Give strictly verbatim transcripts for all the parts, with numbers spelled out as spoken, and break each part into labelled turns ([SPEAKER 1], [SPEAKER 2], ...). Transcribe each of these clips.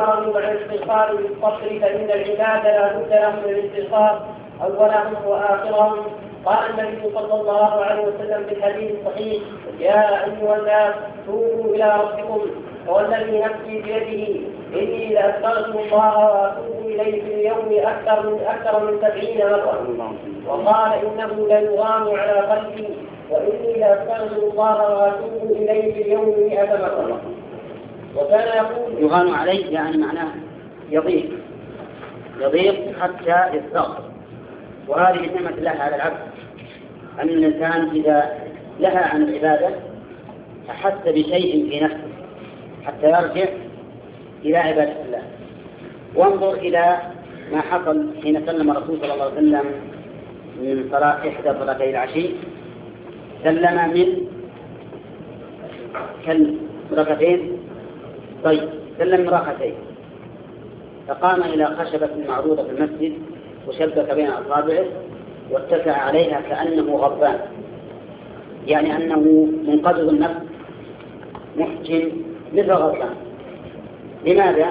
[SPEAKER 1] يواظب على الاستغفار بالصبر فإن العباد لا بد لهم من الاستغفار أولهم وآخرهم. قال النبي صلى الله عليه وسلم في الحديث الصحيح: يا أيها الناس توبوا إلى ربكم والذي نفسي بيده إني لأستغفر الله وأتوب إليه في اليوم أكثر من أكثر من سبعين مرة. وقال: إنه ليغام على قلبي وإني لأستغفر الله وأتوب إليه في اليوم مئة مرة. وكان يقول:
[SPEAKER 2] يغام عليه يعني معناه يضيق يضيق حتى يستغفر. وهذه نعمة الله على العبد، أن الإنسان إذا لهى عن العبادة أحس بشيء في نفسه حتى يرجع إلى عبادة الله. وانظر إلى ما حصل حين سلم الرسول صلى الله عليه وسلم من صلاة إحدى صلاتي العشي، سلم من كم ركعتين؟ طيب، سلم من ركعتين، فقام إلى خشبة معروضة في المسجد وشبك بين أصابعه واتكأ عليها كأنه غضبان، يعني أنه منقبض النفس محجم مثل غضبان. لماذا؟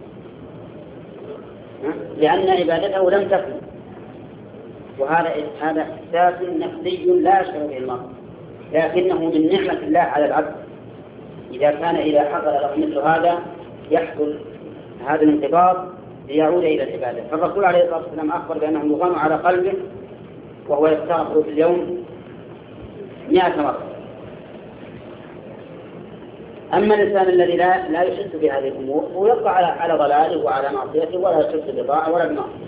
[SPEAKER 2] لأن عبادته لم تكن، وهذا هذا إحساس نفسي لا يشعر به المرء، لكنه من نعمة الله على العبد. إذا كان إذا حصل له مثل هذا يحصل هذا الانقباض ليعود إلى العبادة. فالرسول عليه الصلاة والسلام أخبر بأنه يغام على قلبه وهو يستغفر في اليوم مئة مرة. أما الإنسان الذي لا لا يحس بهذه الأمور هو يبقى على على ضلاله وعلى معصيته ولا يحس بطاعة ولا بمعصية.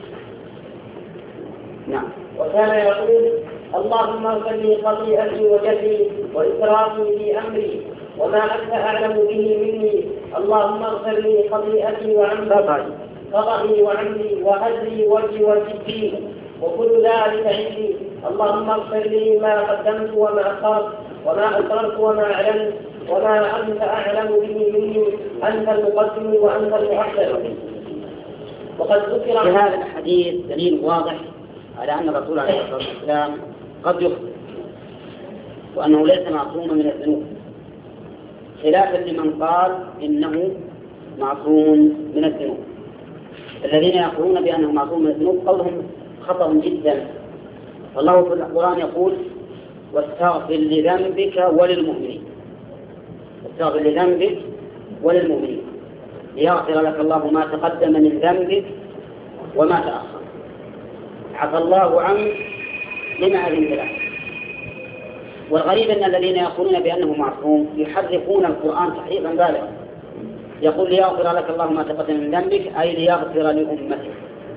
[SPEAKER 2] نعم.
[SPEAKER 1] وكان يقول: اللهم اغفر لي خطيئتي وجهلي وإسرافي في أمري وما أنت أعلم به مني، اللهم اغفر لي خطيئتي وعمدي خطئي وعمدي وهزلي وجهي وجدي وكل ذلك عندي، اللهم اغفر لي ما قدمت وما أخرت وما أسررت وما أعلنت وما أنت أعلم به مني، أنت المقدم وأنت المؤخر. وقد ذكر
[SPEAKER 2] في هذا الحديث دليل واضح على أن الرسول عليه الصلاة والسلام قد يخطئ وأنه ليس معصوما من الذنوب، خلافا لمن قال إنه معصوم من الذنوب. الذين يقولون بأنه معصوم من الذنوب قولهم خطأ جدا. الله في القرآن يقول: واستغفر لذنبك وللمؤمنين، واستغفر لذنبك وللمؤمنين ليغفر لك الله ما تقدم من ذنبك وما تأخر، عفى الله عنك لما أذنت له. والغريب أن الذين يقولون بأنه معصوم يحرفون القرآن تحريفا بالغا، يقول: ليغفر لك الله ما تقدم من ذنبك أي ليغفر لأمتك.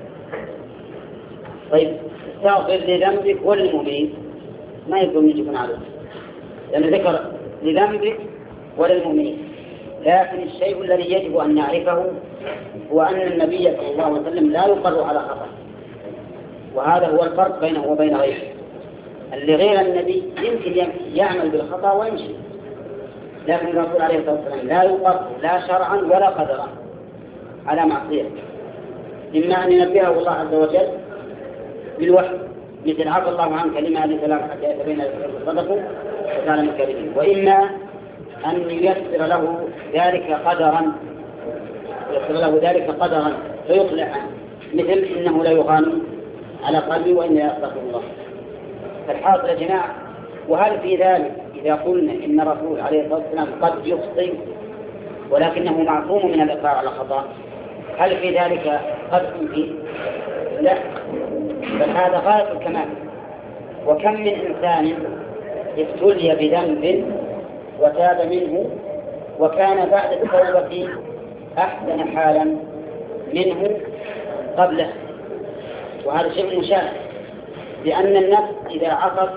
[SPEAKER 2] طيب، استغفر لذنبك وللمؤمنين ما يقدر يجب عليه، لأنه ذكر لذنبك وللمؤمنين. لكن الشيء الذي يجب أن نعرفه هو أن النبي صلى الله عليه وسلم لا يقر على خطأ، وهذا هو الفرق بينه وبين غيره. اللي غير النبي يمكن يعمل بالخطأ ويمشي، لكن الرسول عليه الصلاة والسلام لا يقر لا شرعا ولا قدرا على معصية، إما أن ينبهه الله عز وجل بالوحي مثل: عفى الله عنك لما أذنت له حتى يتبين لك صدقه وكان من الكاذبين، وإما أن ييسر له ذلك قدرا ييسر له ذلك قدرا فيطلع عنه، مثل: إنه لا يغام على قلبي وإني أستغفر الله. فالحاصل يا جماعة، وهل في ذلك إذا قلنا إن الرسول عليه الصلاة والسلام قد يخطئ ولكنه معصوم من الإقرار على خطأ، هل في ذلك قد فيه؟ لا، بل هذا غاية الكمال. وكم من إنسان ابتلي بذنب وتاب منه وكان بعد التوبة أحسن حالا منه قبله، وهذا شيء مشاهد، لأن النفس إذا عصت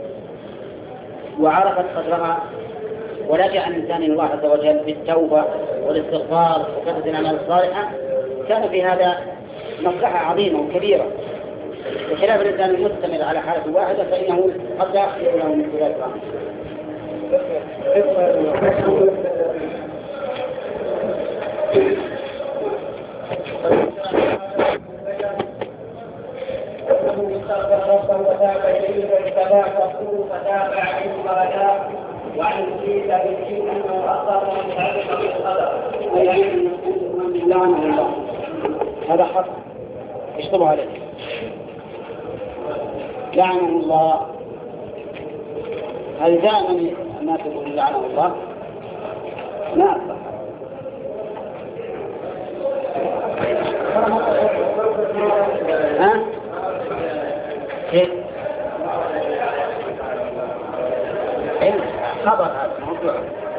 [SPEAKER 2] وعرفت قدرها ولجأ الإنسان إلى الله عز وجل بالتوبة والاستغفار وكثرة الأعمال الصالحة كان في هذا مصلحة عظيمة وكبيرة، بخلاف الإنسان المستمر على حالة واحدة فإنه قد لا يحصل له من خلال الرحمة. وتاب إليه فاجتباه فاغفره فتاب عليه وهداه وعن سبيل بالحكمة وأخر من هذا القدر ويعلم لعنه الله هذا حق اشتبه عليه. لعنه الله هل دائما الناس يقولون لعنه الله؟ لا أصح. ها؟ كيف؟ خبر هذا موضوع.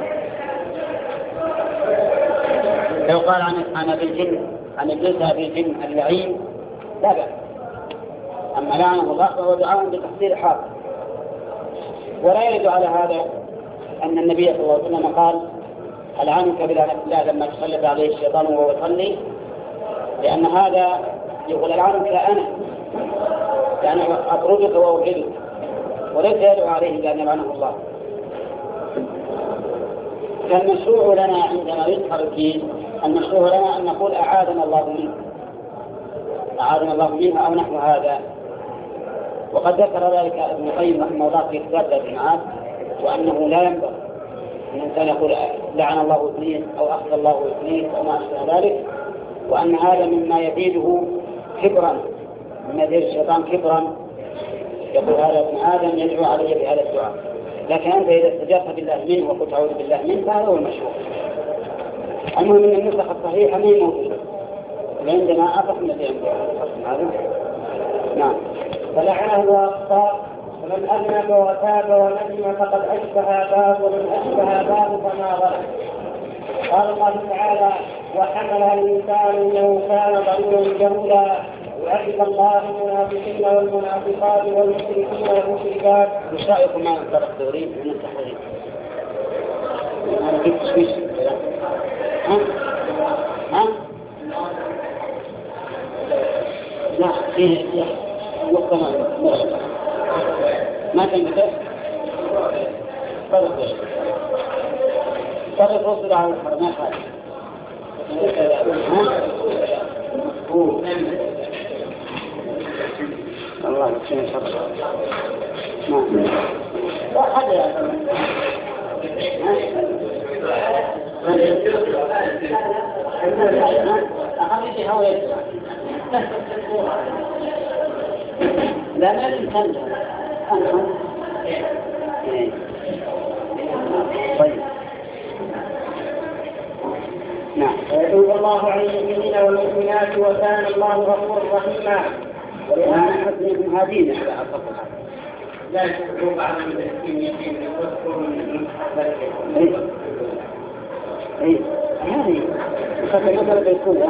[SPEAKER 2] لو قال عن أنا بالجن عن ابليس بالجن اللعين لا بأس. أما لعنه الله فهو دعاء بتحصيل حاصل. ولا يرد على هذا أن النبي صلى الله عليه وسلم قال ألعنك بلعنة الله لما تسلط عليه الشيطان وهو يصلي، لأن هذا يقول ألعنك أنا يعني أطردك وأوجدك، وليس يدعو عليه بأن يلعنه الله. فالمشروع لنا عندما يظهر الدين المشروع لنا أن نقول أعاذنا الله منه أعاذنا الله منه أو نحو هذا. وقد ذكر ذلك ابن القيم رحمه الله في كتاب الجماعات، وأنه لا ينبغي أن الإنسان يقول لعن الله إبليس أو أخذ الله إبليس أو ما أشبه ذلك، وأن هذا مما يزيده كبرا، مما يزيد الشيطان كبرا، يقول هذا ابن آدم يدعو علي بهذا الدعاء. لكن أنت إذا استجابت بالله منه وقلت أعوذ بالله منه فهذا هو المشروع. المهم أن النسخ الصحيحة ما هي موجودة، وعندنا أصح من الذي هذا. نعم.
[SPEAKER 1] فلعنه وأخطأ، ومن أذنب وتاب وندم فقد أشبه باب، ومن أشبه باب فما ظلم. قال الله تعالى: وحملها الإنسان إنه كان ظلوما جهولا. يعذب الله المنافقين والمنافقات والمشركين والمشركات.
[SPEAKER 2] مش رأيكم ما نقدر الدوري من التحريم؟ أنا كنت تشويش ها؟ ها؟ لا فيه نقطة ما ما تنبت فرق فرق وصل على الحرمات هذه. ها؟ هو الله يسلمك شر. نعم. لا حد يا لا لا الإنسان طيب. نعم.
[SPEAKER 1] ويتوب الله على المؤمنين والمؤمنات وكان الله غفورا رحيما.
[SPEAKER 2] ولهذا حسن من هذين على أصفها
[SPEAKER 1] لا يتوب على المسكين واذكر من
[SPEAKER 2] اي هذه خاطر مثلا بيكون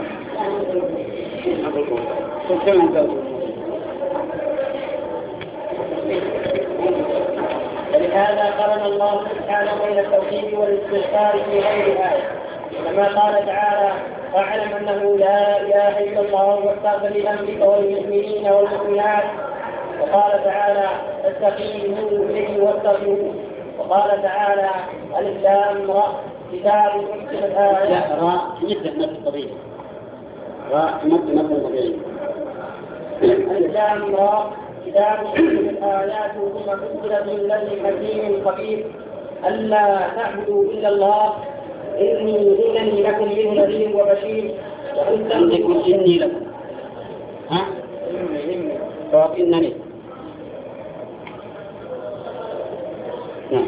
[SPEAKER 1] ولهذا قرن الله سبحانه بين التوحيد والاستغفار في غير آية، كما قال تعالى: واعلم أنه لا إله إلا الله واستغفر لذنبك والمؤمنين والمؤمنات. وقال تعالى: فاستقيموا إليه واستغفروه. وقال تعالى: ألف لام را كتاب أحكمت آياته.
[SPEAKER 2] لا راء مثل مثل طبيعي راء مثل مثل طبيعي.
[SPEAKER 1] ألف لام را كتاب أحكمت آياته ثم فصلت من لدن حكيم خبير ألا تعبدوا إلا الله إني إنني لكم منه نذير وبشير.
[SPEAKER 2] عندكم إني لكم ها؟ طب إنني نعم.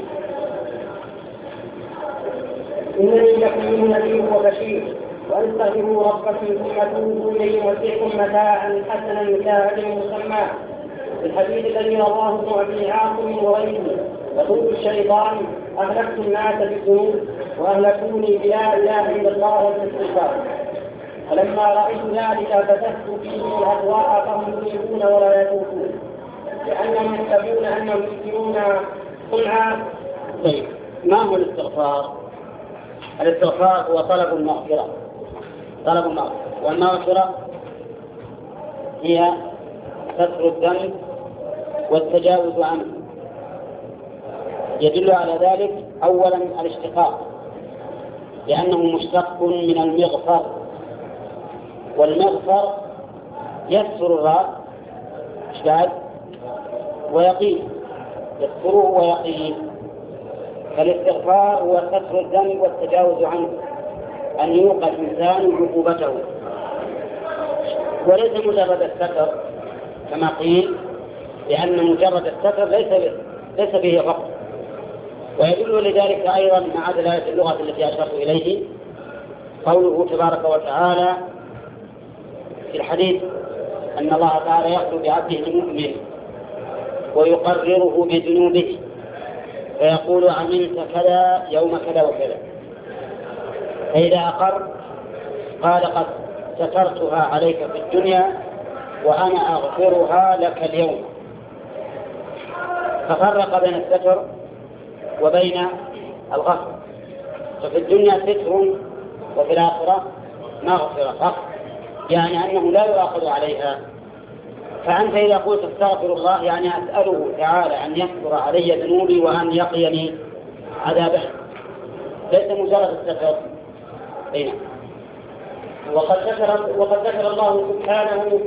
[SPEAKER 1] إنني لكم منه نذير وبشير واستغفروا ربكم ثم توبوا إليه يمتعكم متاعا حسنا إلى أجل مسمى. الحديث الذي رواه ابن أبي عاصم وغيره: يقول الشيطان: أهلكت الناس بالذنوب وأهلكوني بلا إله إلا الله والاستغفار. فلما رأيت ذلك فتحت فيه الأضواء فهم يذنبون ولا يتوبون، لأنهم يحسبون أنهم يسلمون صنعا.
[SPEAKER 2] طيب ما هو الاستغفار؟ الاستغفار هو طلب المغفرة طلب المغفرة والمغفرة هي ستر الذنب والتجاوز عنه. يدل على ذلك أولا الاشتقاق، لأنه مشتق من المغفر، والمغفر يستر الراء شاذ ويقيه، يستره ويقيه. فالاستغفار هو ستر الذنب والتجاوز عنه. أن يوقع الإنسان عقوبته، وليس مجرد الستر كما قيل، لأن مجرد الستر ليس ليس به غضب. ويدل لذلك أيضا مع دلالة اللغة التي أشرت إليه قوله تبارك وتعالى في الحديث أن الله تعالى يخلو بعبده المؤمن ويقرره بذنوبه فيقول عملت كذا يوم كذا وكذا، فإذا أقر قال قد سترتها عليك في الدنيا وأنا أغفرها لك اليوم، ففرق بين الستر وبين الغفر. ففي الدنيا ستر وفي الآخرة مغفرة فقط، يعني أنه لا يؤاخذ عليها. فأنت إذا قلت استغفر الله يعني أسأله تعالى أن يستر علي ذنوبي وأن يقيني عذابه، ليس مجرد الستر. هنا
[SPEAKER 1] وقد ذكر وقد ذكر الله سبحانه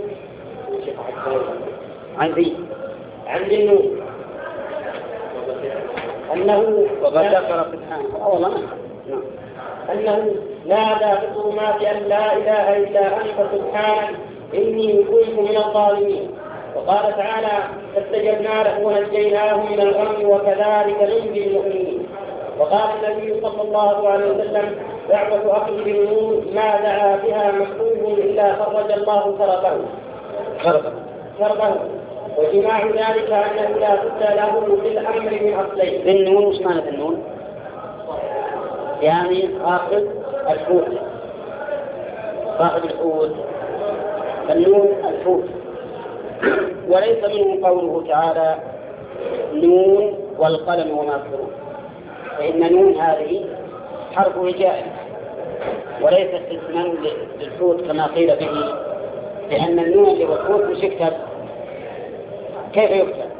[SPEAKER 2] عن ذي
[SPEAKER 1] عن ذي النور أنه
[SPEAKER 2] وقد ذكر سبحانه أولا
[SPEAKER 1] أنه نادى في الظلمات أن لا إله إلا أنت سبحانك إني كنت من الظالمين. وقال تعالى فاستجبنا له ونجيناه من الغم وكذلك ننجي المؤمنين. وقال النبي صلى الله عليه وسلم دعوة أخي بالنور ما دعا بها مكتوب إلا فرج الله كربه كربه وجماع ذلك أنه لا بد له في الأمر من أصلين.
[SPEAKER 2] النون وش معنى النون؟ يعني آخذ الحوت، صاحب الحوت، النون الحوت. وليس منه قوله تعالى نون والقلم وما يسطرون، فإن نون هذه حرف هجاء وليست اسما للحوت كما قيل به، لأن النون اللي هو الحوت مش يكتب. كيف يكتب؟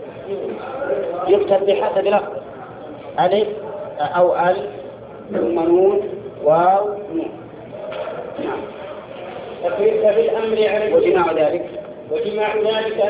[SPEAKER 2] يكتب بحسب لفظ ألف أو أل ثم نون واو نون.
[SPEAKER 1] ففي الأمر
[SPEAKER 2] وجماع ذلك
[SPEAKER 1] وجماع ذلك